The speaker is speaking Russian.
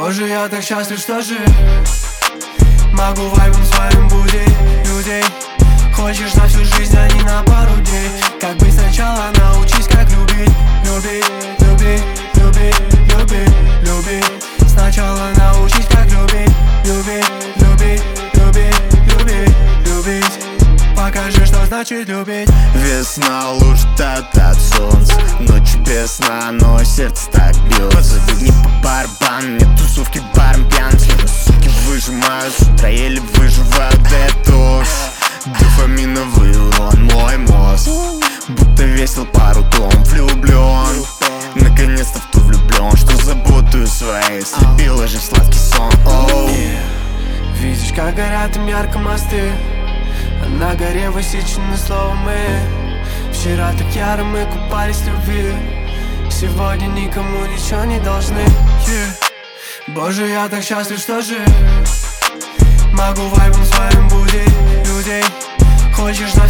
Боже, я так счастлив, что жив. Могу вайбом своим будить людей. Хочешь на всю жизнь, а не на пару дней. Как быть сначала, научись, как любить. Любить, любить, любить, любить, любить. Сначала научись, как любить. Любить, любить, любить, любить, любить. Покажи, что значит любить. Весна, луж тает от солнца. Ночь без сна, но сердце так бьется. Заведни по барабану, нет тусовки, баром пьян. Словно суки выжимаю, с утра еле выживаю детокс. Дофаминовый урон, мой мозг будто весил пару тонн. Влюблен, наконец-то в ту влюблен, что заботую своей слепила же сладкий сон. Видишь, как горят им ярко мосты, а на горе высечены слова мы. Вчера так яро мы купались в любви, сегодня никому ничего не должны. Боже, я так счастлив, что жив. Могу вайбом своим будить людей. Хочешь на